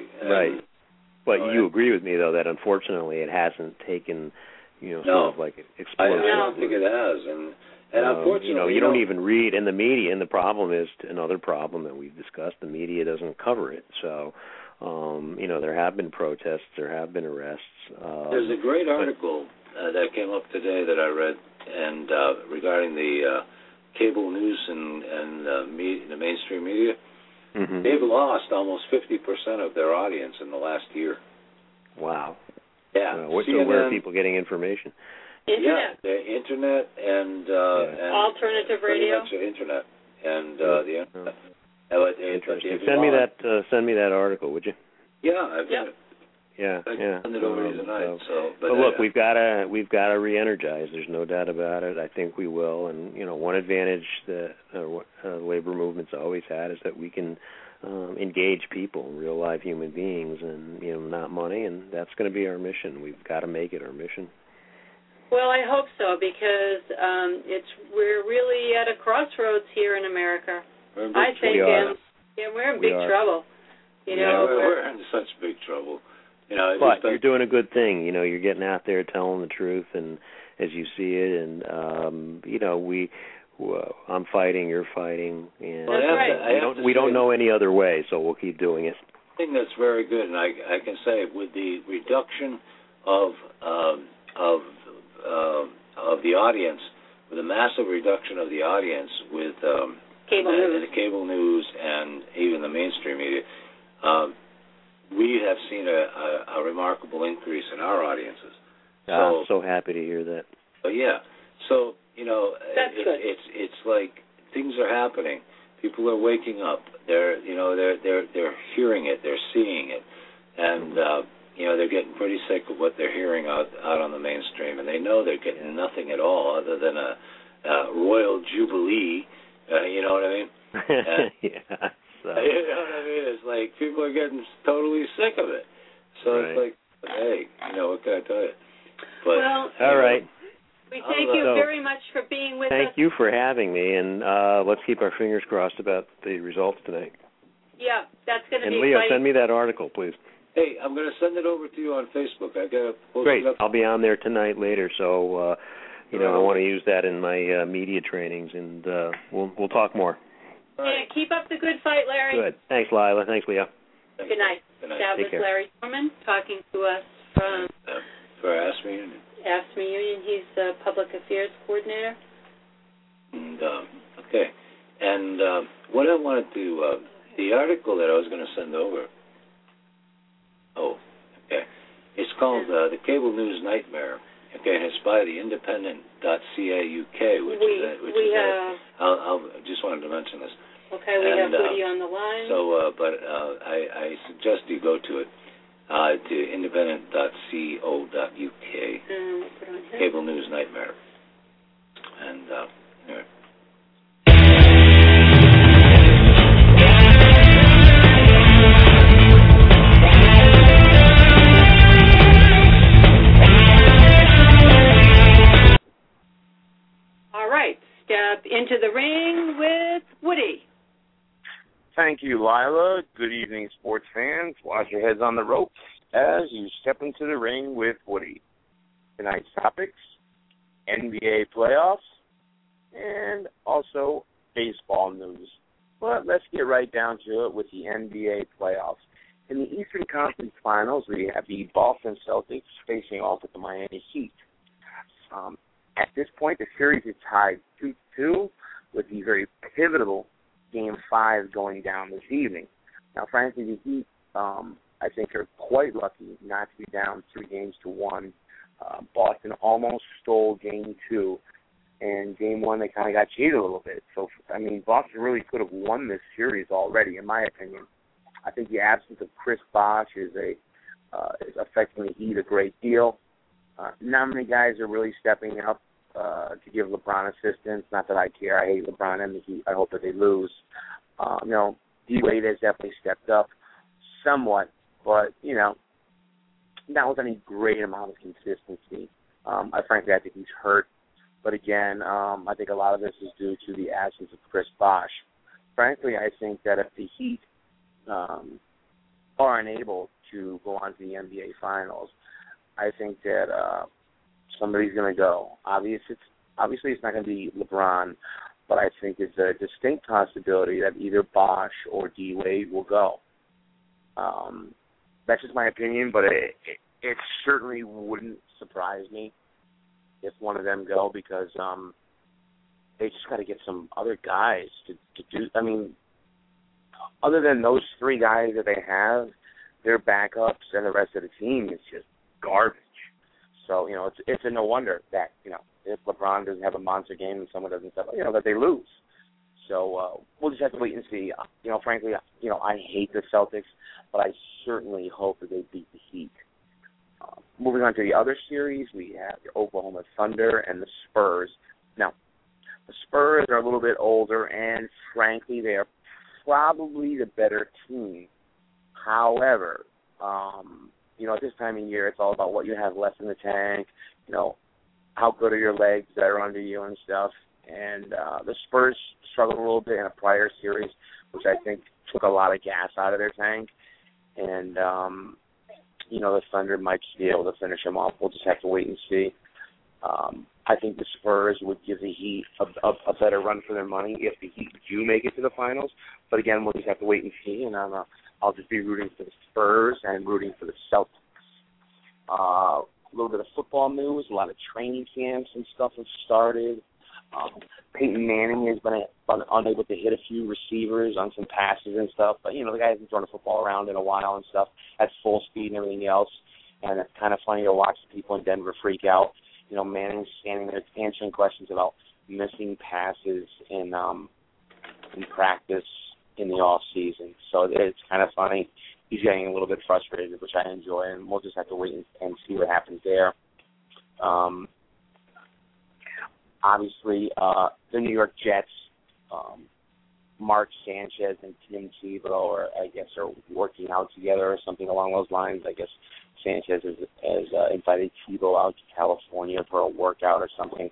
But you agree with me, though, that unfortunately it hasn't taken, sort of like explosion. I don't think it has. And unfortunately, you don't even read in the media, and the problem is another problem that we've discussed. The media doesn't cover it. So, there have been protests, there have been arrests. There's a great article that came up today that I read, and regarding the cable news and the mainstream media. Mm-hmm. They've lost almost 50% of their audience in the last year. Wow. Yeah. So where are people getting information? Internet. Yeah, the internet and alternative radio. Pretty much internet and the internet. Interesting. Send me that article, would you? Yeah, I've got it. Yeah. Send it over to you tonight. But look, we've got to re-energize. There's no doubt about it. I think we will. And one advantage that labor movement's always had is that we can engage people, real live human beings, and not money. And that's going to be our mission. We've got to make it our mission. Well, I hope so, because we're really at a crossroads here in America. I think we're in big trouble. We're in such big trouble. But you're doing a good thing. You're getting out there telling the truth, and as you see it, and I'm fighting, you're fighting, and that's right. We don't know any other way, so we'll keep doing it. I think that's very good, and I can say with the reduction of the audience, with a massive reduction of the audience with the cable news and even the mainstream media, we have seen a remarkable increase in our audiences. I'm so happy to hear that. Yeah. So, That's good. It's like things are happening. People are waking up. They're hearing it. They're seeing it, and they're getting pretty sick of what they're hearing out on the mainstream, and they know they're getting nothing at all other than a royal jubilee. You know what I mean? And, yeah. So. You know what I mean? It's like people are getting totally sick of it. So right. It's like, hey, what can I tell you? But, all right. We thank you very much for being with us. Thank you for having me, and let's keep our fingers crossed about the results tonight. Yeah, that's going to be exciting. And Leo, exciting. send me that article, please. Hey, I'm going to send it over to you on Facebook. I got to post Great. it up. I'll be on there tonight later, so I want to use that in my media trainings, and we'll talk more. Yeah, keep up the good fight, Larry. Good. Thanks, Lila. Thanks, Leo. Good night. Good night. That was Larry Dorman talking to us from for AFSCME Union. AFSCME Union. He's the Public Affairs Coordinator. And, okay. And what I wanted to, the article that I was going to send over, it's called The Cable News Nightmare. Okay, and it's by the independent.ca UK, I just wanted to mention this. Okay, we have Woody on the line. So, I suggest you go to it, to independent.co.uk, Cable News Nightmare. And, anyway. All right, step into the ring with Woody. Thank you, Lila. Good evening, sports fans. Watch your heads on the ropes as you step into the ring with Woody. Tonight's topics, NBA playoffs, and also baseball news. But let's get right down to it with the NBA playoffs. In the Eastern Conference Finals, we have the Boston Celtics facing off with the Miami Heat. At this point, the series is tied 2-2 with the very pivotal Game 5 going down this evening. Now, frankly, the Heat, I think, are quite lucky not to be down 3-1. Boston almost stole Game 2, and Game 1 they kind of got cheated a little bit. So, I mean, Boston really could have won this series already, in my opinion. I think the absence of Chris Bosh is affecting the Heat a great deal. Not many guys are really stepping up to give LeBron assistance. Not that I care. I hate LeBron and the Heat. I hope that they lose. D-Wade has definitely stepped up somewhat, but, not with any great amount of consistency. I think he's hurt. But again, I think a lot of this is due to the absence of Chris Bosh. Frankly, I think that if the Heat are unable to go on to the NBA Finals, I think that somebody's going to go. Obviously, it's not going to be LeBron, but I think there's a distinct possibility that either Bosh or D-Wade will go. That's just my opinion, but it certainly wouldn't surprise me if one of them go, because they just got to get some other guys to do. I mean, other than those three guys that they have, their backups and the rest of the team is just garbage. So, it's a no wonder that, if LeBron doesn't have a monster game and someone doesn't step up, that they lose. So we'll just have to wait and see. Frankly, I hate the Celtics, but I certainly hope that they beat the Heat. Moving on to the other series, we have the Oklahoma Thunder and the Spurs. Now, the Spurs are a little bit older, and frankly, they are probably the better team. However, at this time of year, it's all about what you have left in the tank, how good are your legs that are under you and stuff. And the Spurs struggled a little bit in a prior series, which I think took a lot of gas out of their tank. And, the Thunder might just be able to finish them off. We'll just have to wait and see. I think the Spurs would give the Heat a better run for their money if the Heat do make it to the finals. But again, we'll just have to wait and see. And I'll just be rooting for the Spurs and rooting for the Celtics. A little bit of football news. A lot of training camps and stuff have started. Peyton Manning has been unable to hit a few receivers on some passes and stuff. But, the guy hasn't thrown a football around in a while and stuff at full speed and everything else. And it's kind of funny to watch people in Denver freak out. You know, Manning standing there answering questions about missing passes in practice in the off season. So it's kind of funny. He's getting a little bit frustrated, which I enjoy, and we'll just have to wait and see what happens there. Obviously, the New York Jets, Mark Sanchez and Tim Tebow are working out together or something along those lines. I guess Sanchez has invited Tebow out to California for a workout or something.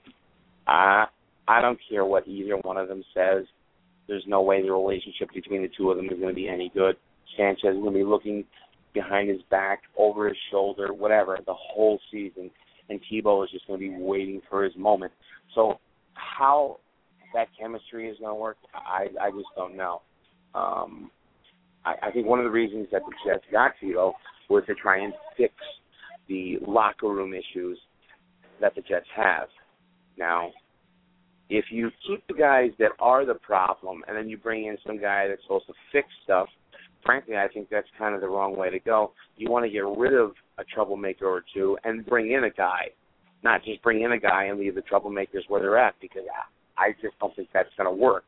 I don't care what either one of them says. There's no way the relationship between the two of them is going to be any good. Sanchez is going to be looking behind his back, over his shoulder, whatever, the whole season. And Tebow is just going to be waiting for his moment. So how that chemistry is going to work, I just don't know. I think one of the reasons that the Jets got Tebow was to try and fix the locker room issues that the Jets have. Now, if you keep the guys that are the problem and then you bring in some guy that's supposed to fix stuff, frankly, I think that's kind of the wrong way to go. You want to get rid of a troublemaker or two and bring in a guy, not just bring in a guy and leave the troublemakers where they're at, because I just don't think that's going to work.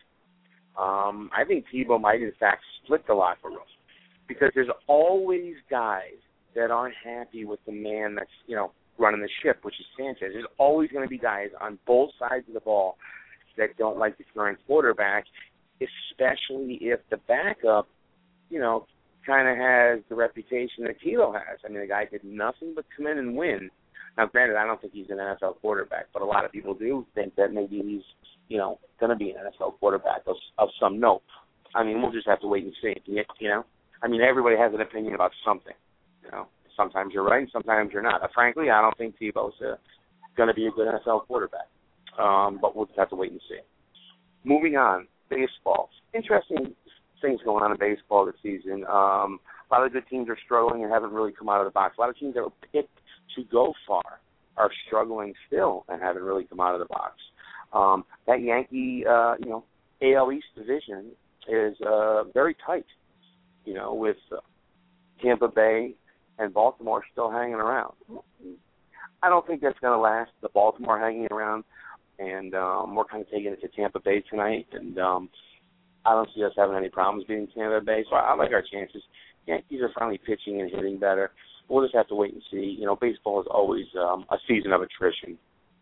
I think Tebow might, in fact, split the locker room, because there's always guys that aren't happy with the man that's, running the ship, which is Sanchez. There's always going to be guys on both sides of the ball that don't like the current quarterback, especially if the backup, kind of has the reputation that Tebow has. I mean, the guy did nothing but come in and win. Now, granted, I don't think he's an NFL quarterback, but a lot of people do think that maybe he's, going to be an NFL quarterback of some note. I mean, we'll just have to wait and see, I mean, everybody has an opinion about something, Sometimes you're right, sometimes you're not. Frankly, I don't think Tebow's going to be a good NFL quarterback, but we'll just have to wait and see. Moving on, baseball. Interesting things going on in baseball this season. A lot of good teams are struggling and haven't really come out of the box. A lot of teams that were picked to go far are struggling still and haven't really come out of the box. That Yankee, AL East division is very tight, with Tampa Bay and Baltimore still hanging around. I don't think that's going to last, the Baltimore hanging around, and we're kind of taking it to Tampa Bay tonight, and I don't see us having any problems beating Tampa Bay, so I like our chances. Yankees are finally pitching and hitting better. We'll just have to wait and see. Baseball is always a season of attrition.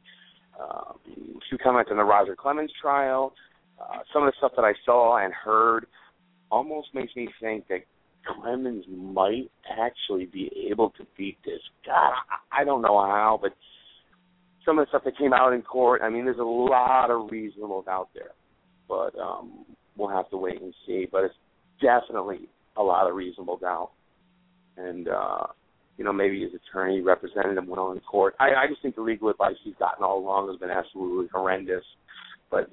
A few comments on the Roger Clemens trial. Some of the stuff that I saw and heard almost makes me think that Clemens might actually be able to beat this. God, I don't know how, but some of the stuff that came out in court, I mean, there's a lot of reasonables out there. But we'll have to wait and see. But it's definitely a lot of reasonable doubt. And, maybe his attorney represented him well in court. I just think the legal advice he's gotten all along has been absolutely horrendous. But,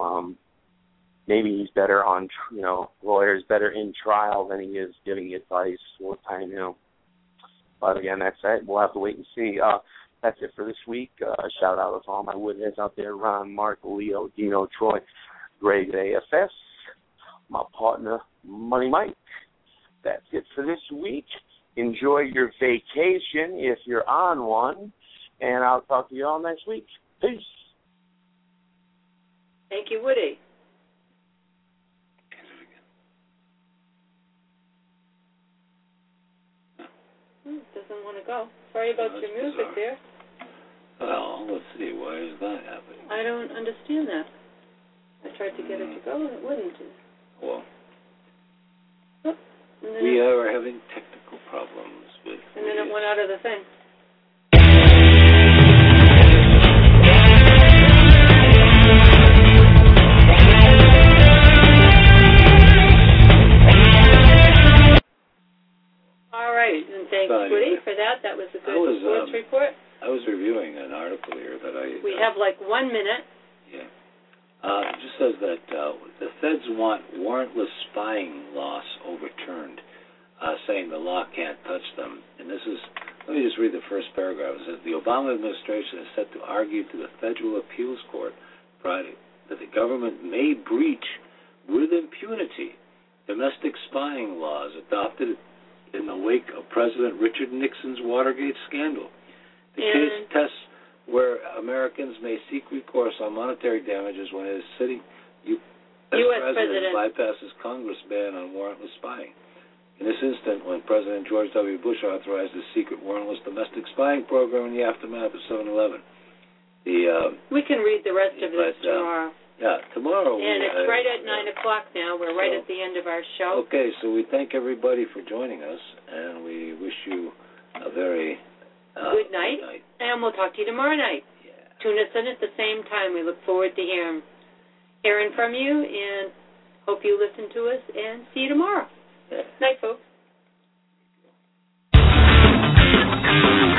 maybe he's better on, lawyers better in trial than he is giving advice all the time, But again, that's it. We'll have to wait and see. That's it for this week. Shout out to all my woodheads out there: Ron, Mark, Leo, Dino, Troy, Greg at AFS, my partner, Money Mike. That's it for this week. Enjoy your vacation if you're on one, and I'll talk to you all next week. Peace. Thank you, Woody. Doesn't want to go. Sorry about your music there. Well, let's see. Why is that happening? I don't understand that. I tried to get it to go, and it wouldn't. Well, and we are having technical problems with... And then it went out of the thing. All right, and thanks, Woody, for that. That was a good sports report. I was reviewing an article here that I... We have like 1 minute. Yeah. It just says that the feds want warrantless spying laws overturned, saying the law can't touch them. And this is, let me just read the first paragraph. It says, the Obama administration is set to argue to the Federal Appeals Court Friday that the government may breach with impunity domestic spying laws adopted in the wake of President Richard Nixon's Watergate scandal. The case tests where Americans may seek recourse on monetary damages when his sitting U.S. President bypasses Congress' ban on warrantless spying. In this instant, when President George W. Bush authorized a secret warrantless domestic spying program in the aftermath of 7/11. We can read the rest of this tomorrow. Yeah, tomorrow. And it's right at 9 o'clock now. We're right at the end of our show. Okay, so we thank everybody for joining us, and we wish you a very good night. And we'll talk to you tomorrow night. Yeah. Tune us in at the same time. We look forward to hearing from you, and hope you listen to us, and see you tomorrow. Yeah. Night, folks.